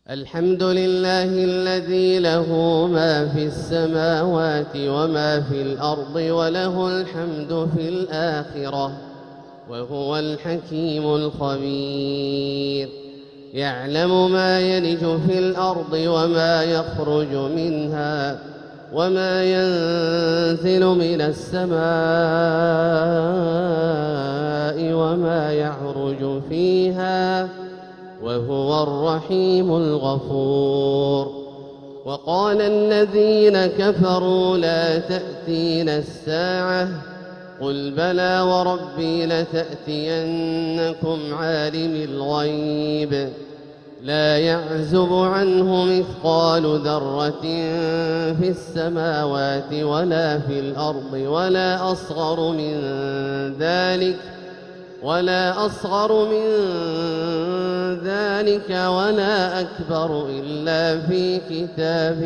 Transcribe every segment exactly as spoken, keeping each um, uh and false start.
الحمد لله الذي له ما في السماوات وما في الأرض وله الحمد في الآخرة وهو الحكيم الخبير. يعلم ما يلج في الأرض وما يخرج منها وما ينزل من السماء وما يعرج فيها وهو الرحيم الغفور. وقال الذين كفروا لا تأتينا الساعة قل بلى وربي لتأتينكم عالم الغيب لا يعزب عنه مثقال ذرة في السماوات ولا في الأرض ولا أصغر من ذلك ولا أصغر من ذلك ولا أكبر إلا في كتاب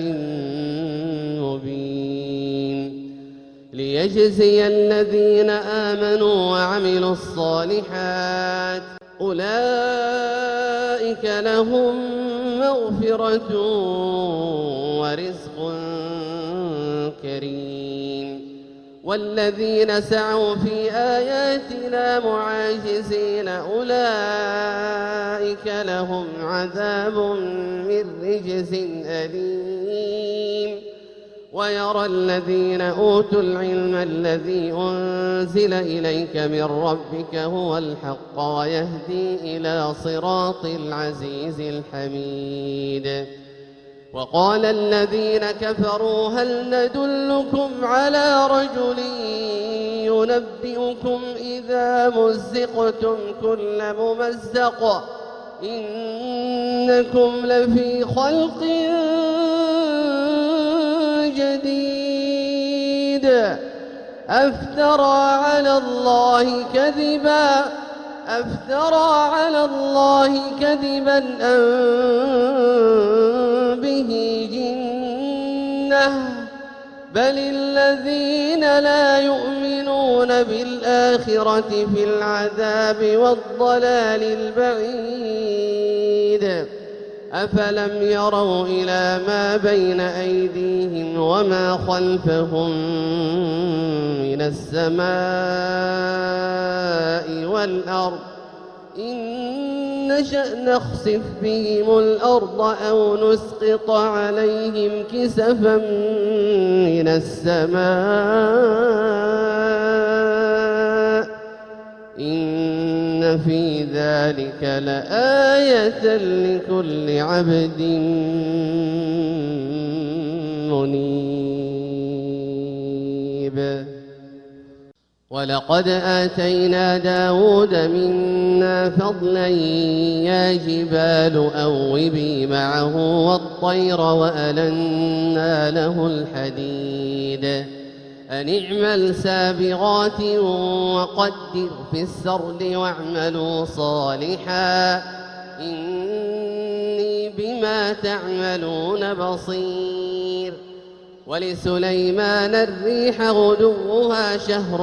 مبين ليجزي الذين آمنوا وعملوا الصالحات أولئك لهم مغفرة ورزق كريم. والذين سعوا في آياتنا معاجزين أولئك لهم عذاب من رجز أليم. ويرى الذين أوتوا العلم الذي أنزل إليك من ربك هو الحق ويهدي إلى صراط العزيز الحميد. وقال الذين كفروا هل ندلكم على رجل ينبئكم إذا مزقتم كل ممزق إنكم لفي خلق جديد أفترى على الله كذبا أفترى على الله كذبا أم به جنة بل الذين لا يؤمنون بالآخرة في العذاب والضلال البعيد. أفلم يروا إلى ما بين أيديهم وما خلفهم من السماء والأرض إن نشأ نخسف بهم الأرض أو نسقط عليهم كسفا من السماء إن في ذلك لآية لكل عبد منيب. ولقد آتينا داود منا فضلا يا جبال أوبي معه والطير وألنا له الحديد أن اعمل سابغات وقدر في السرد واعملوا صالحا إني بما تعملون بصير. ولسليمان الريح غدوها شهر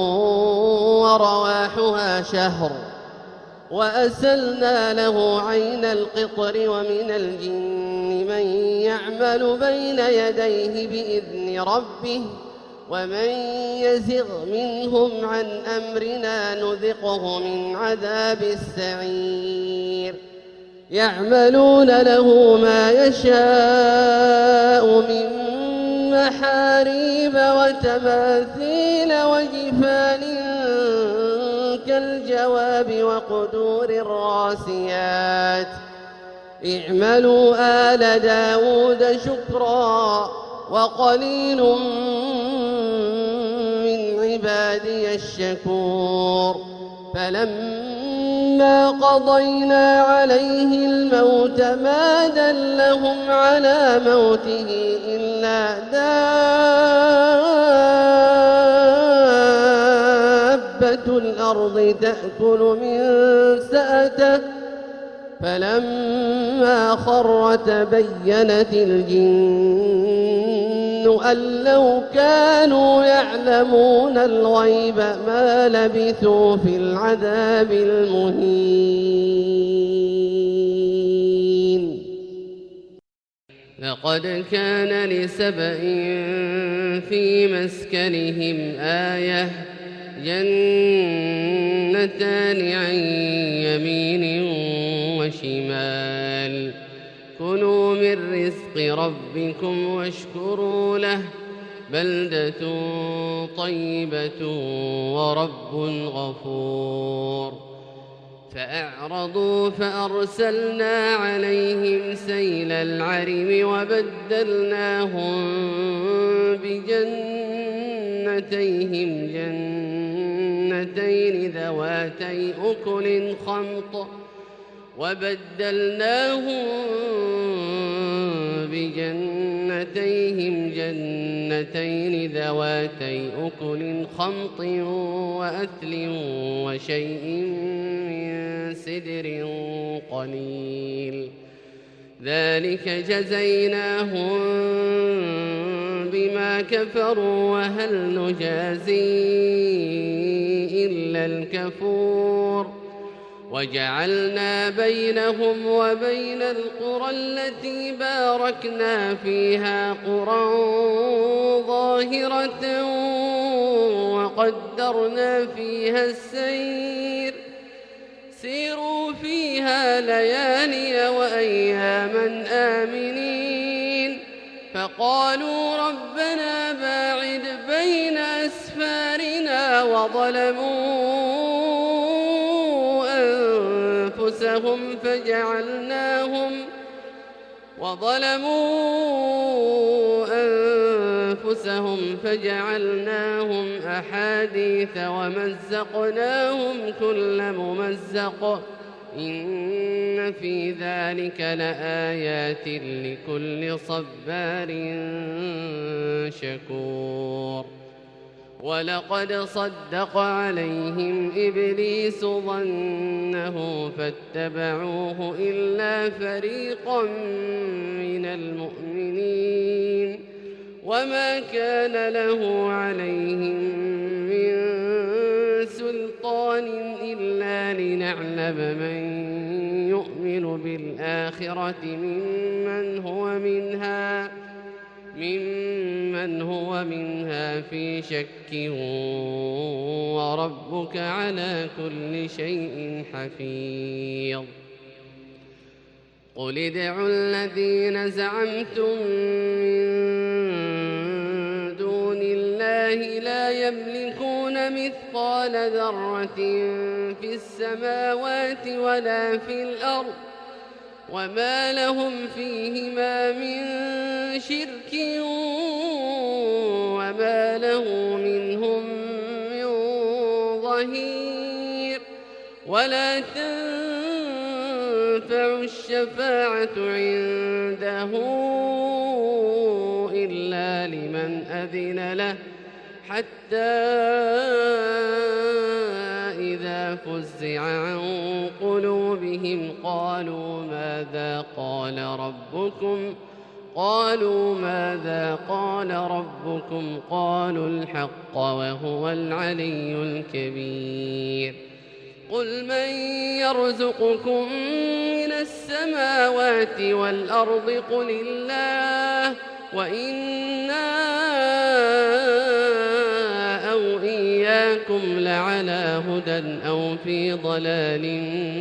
ورواحها شهر وأسلنا له عين القطر ومن الجن من يعمل بين يديه بإذن ربه ومن يزغ منهم عن أمرنا نذقه من عذاب السعير. يعملون له ما يشاء من محاريب وتماثيل وجفان كالجواب وقدور الراسيات اعملوا آل داود شكرا وقليل من عبادي الشكور. فلما قضينا عليه الموت ما دلهم على موته إلا دابة الأرض تأكل من سأته فلما خر تبينت الجن أن لو كانوا يعلمون الغيب ما لبثوا في العذاب المهين. لقد كان لسبإ في مسكنهم آية جنتان عن يمين وشمال كلوا من رزق ربكم واشكروا له بلدة طيبة ورب غفور فأعرضوا فأرسلنا عليهم سيل العرم وبدلناهم بجنتيهم جنتين ذواتي أكل خمط وبدلناهم بجنتيهم جنتين ذواتي أكل خمط وأثل وشيء من سدر قليل ذلك جزيناهم بما كفروا وهل نجازي إلا الكفور وجعلنا بينهم وبين القرى التي باركنا فيها قرى ظاهرة وقدرنا فيها السير سيروا فيها ليالي وأياما آمنين فقالوا ربنا باعد بين أسفارنا وظلموا أنفسهم فجعلناهم وظلموا أنفسهم فجعلناهم أحاديث ومزقناهم كل ممزق إن في ذلك لآيات لكل صبار شكور ولقد صدق عليهم إبليس ظنه فاتبعوه إلا فريقا من المؤمنين وما كان له عليهم من سلطان إلا لنعلم من يؤمن بالآخرة ممن هو منها ممن هو منها في شك وربك على كل شيء حفيظ قل ادعوا الذين زعمتم من دون الله لا يملكون مثقال ذرة في السماوات ولا في الأرض وما لهم فيهما من شرك وما له منهم من ظهير ولا تنفع الشفاعة عنده إلا لمن أذن له حتى إذا فزع عن قلوبهم قالوا ماذا قال ربكم قالوا ماذا قال ربكم قالوا الحق وهو العلي الكبير قل من يرزقكم من السماوات والأرض قل الله وإنا أو إياكم لعلى هدى أو في ضلال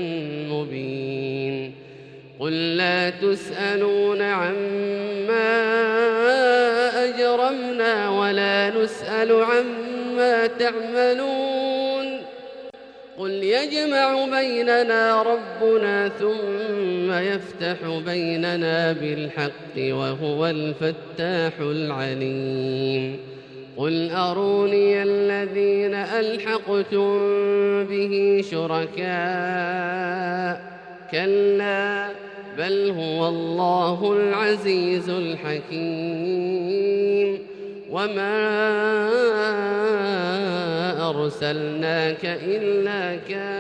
مبين قل لا تسألون عما أجرمنا ولا نسأل عما تعملون قل يجمع بيننا ربنا ثم يفتح بيننا بالحق وهو الفتاح العليم قل أروني الذين ألحقتم به شركاء كلا بل هو الله العزيز الحكيم وما أرسلناك إلا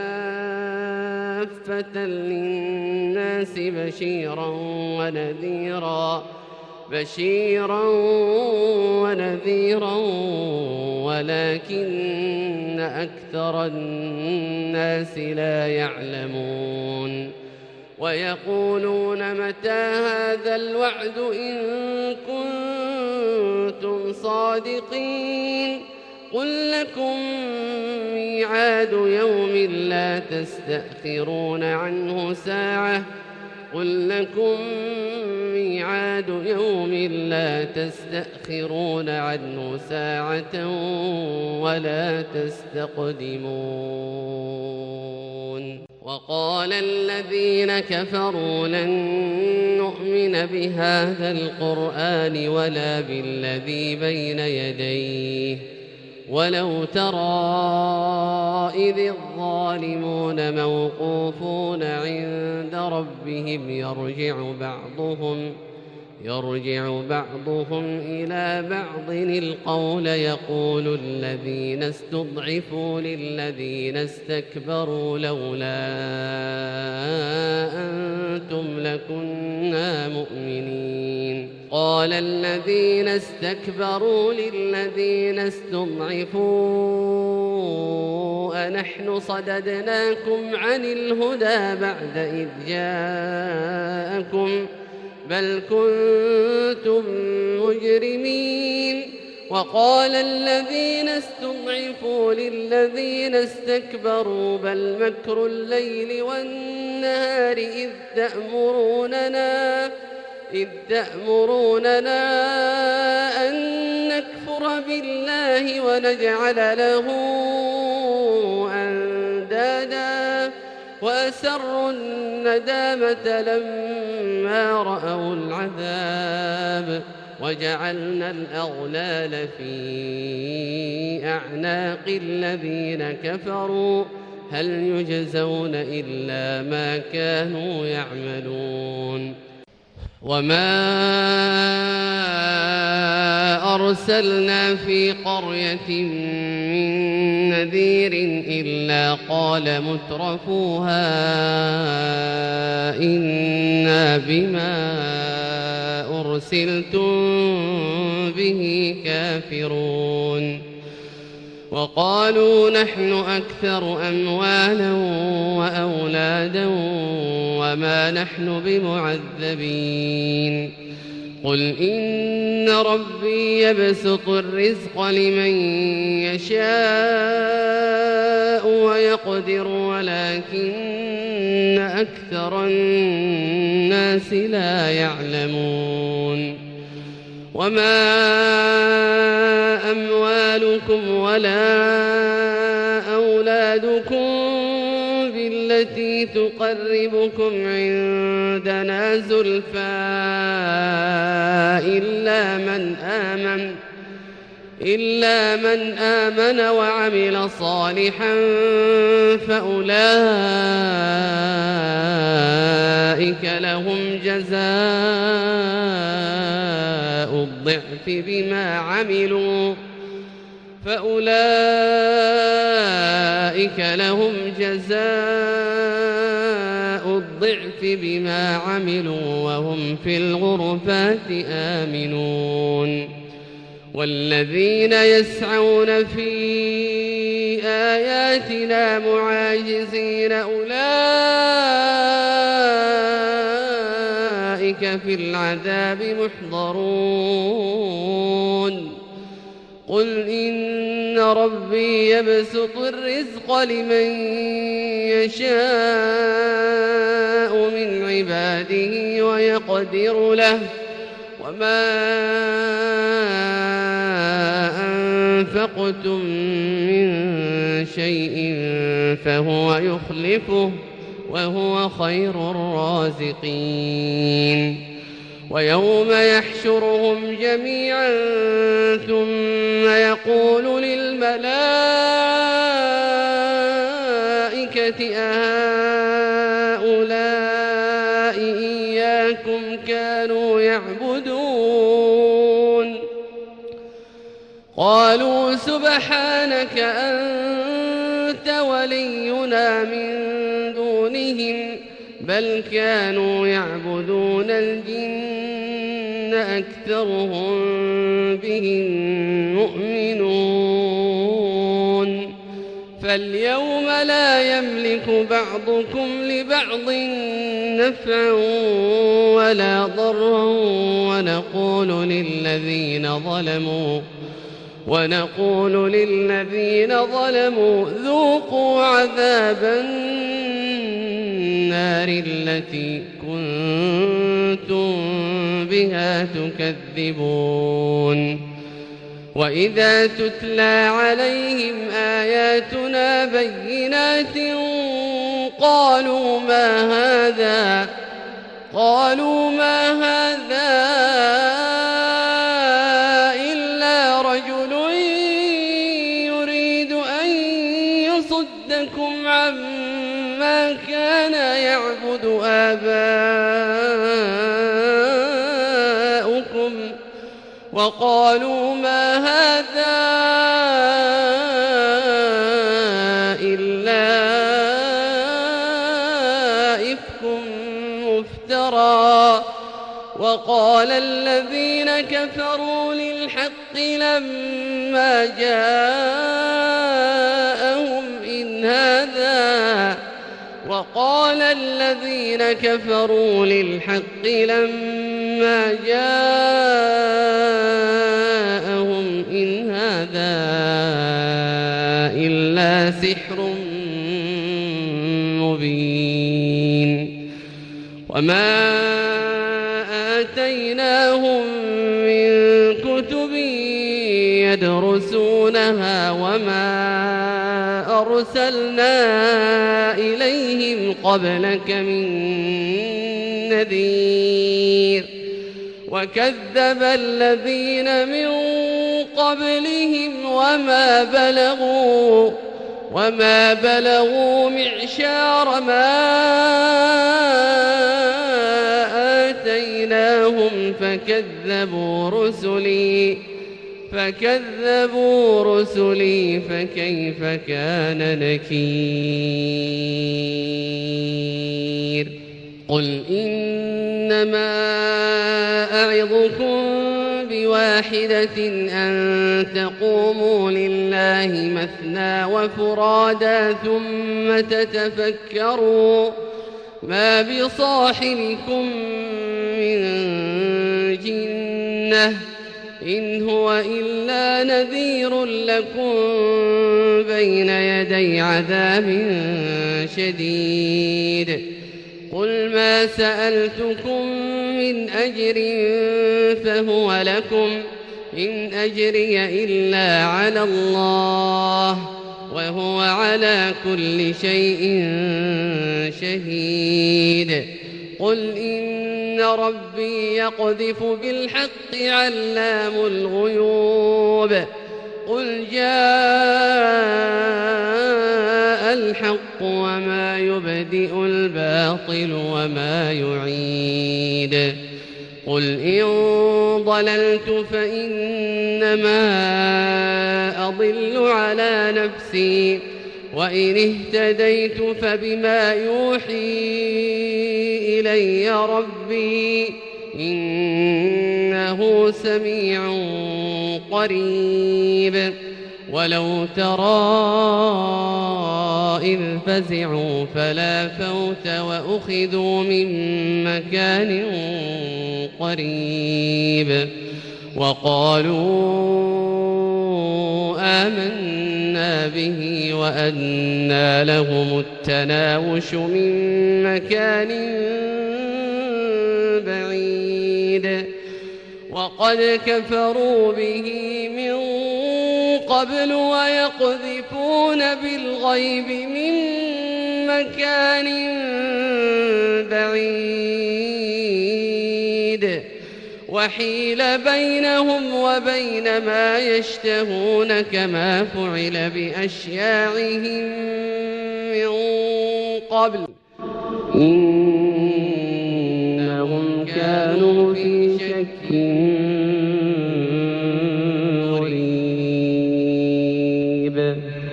كافة للناس بشيرا ونذيرا بشيرا ونذيرا ولكن أكثر الناس لا يعلمون ويقولون متى هذا الوعد إن كنتم صادقين قل لكم ميعاد يوم لا تستأخرون عنه ساعة قل لكم ميعاد يوم لا تستأخرون عنه ساعة ولا تستقدمون. وقال الذين كفروا لن نؤمن بهذا القرآن ولا بالذي بين يديه ولو ترى إذ الظالمون موقوفون عند ربهم يرجع بعضهم يرجع بعضهم إلى بعض القول يقول الذين استضعفوا للذين استكبروا لولا أنتم لكنا مؤمنين قال الذين استكبروا للذين استضعفوا أنحن صددناكم عن الهدى بعد إذ جاءكم بل كنتم مجرمين. وقال الذين استضعفوا للذين استكبروا بل مكر الليل والنهار إذ تأمروننا إذ تأمروننا أن نكفر بالله ونجعل له أندادا وأسروا الندامة لما رأوا العذاب وجعلنا الأغلال في أعناق الذين كفروا هل يجزون إلا ما كانوا يعملون. وما أرسلنا في قرية من نذير إلا قال مترفوها إنا بما أرسلتم به كافرون. وقالوا نحن أكثر أموالا وأولادا وما نحن بمعذبين قل إن ربي يبسط الرزق لمن يشاء ويقدر ولكن أكثر الناس لا يعلمون. وما أموالكم ولا أولادكم بالتي تقربكم عندنا زلفى إلا من آمن إلا من آمن وعمل صالحا فأولئك لهم جزاء الضعف بما عملوا فأولئك لهم جزاء الضعف بما عملوا وهم في الغرفات آمنون. والذين يسعون في آياتنا معاجزين أولئك في العذاب محضرون. قل إن ربي يبسط الرزق لمن يشاء من عباده ويقدر له وما أنفقتم من شيء فهو يخلفه وهو خير الرازقين. ويوم يحشرهم جميعا ثم يقول للملائكة أهؤلاء إياكم كانوا يعبدون قالوا سبحانك أنت ولينا من دونهم بل كانوا يعبدون الجن أكثرهم بهم مؤمنون. فاليوم لا يملك بعضكم لبعض نفعا ولا ضرا ونقول للذين ظلموا ونقول للذين ظلموا ذوقوا عذاب النار التي كنتم بها تكذبون وإذا تتلى عليهم آياتنا بينات قالوا ما هذا قالوا ما هذا إلا رجل يريد أن يصدكم عما كان يعبد آباؤكم وقالوا ما هذا إلا إفك مفترى وقال الذين كفروا للحق لما جاءهم إن هذا وقال الذين كفروا للحق لما جاءهم إن هذا إلا سحر مبين وما آتيناهم من كتب يدرسونها وما أرسلنا إليهم قبلك من نذير وكذب الذين من قبلهم وما بلغوا وما بلغوا معشار ما آتيناهم فكذبوا رسلي فكذبوا رسلي فكيف كان نكير قل إنما أعظكم بواحدة أن تقوموا لله مثنى وفرادا ثم تتفكروا ما بصاحبكم من جنة إن هو إلا نذير لكم بين يدي عذاب شديد قل ما سألتكم من أجر فهو لكم إن أجري إلا على الله وهو على كل شيء شهيد قل إن ربي يقذف بالحق علام الغيوب قل جاء الحق وما يبدئ الباطل وما يعيد قل إن ضللت فإنما أضل على نفسي وإن اهتديت فبما يوحي إلي ربي إنه سميع قريب ولو ترى إذ فزعوا فلا فوت وأخذوا من مكان قريب وقالوا آمنا به وأنى لهم التناوش من مكان بعيد وقد كفروا به من قبل ويقذفون بالغيب من مكان بعيد وحيل بينهم وبين ما يشتهون كما فعل بأشياعهم من قبل إن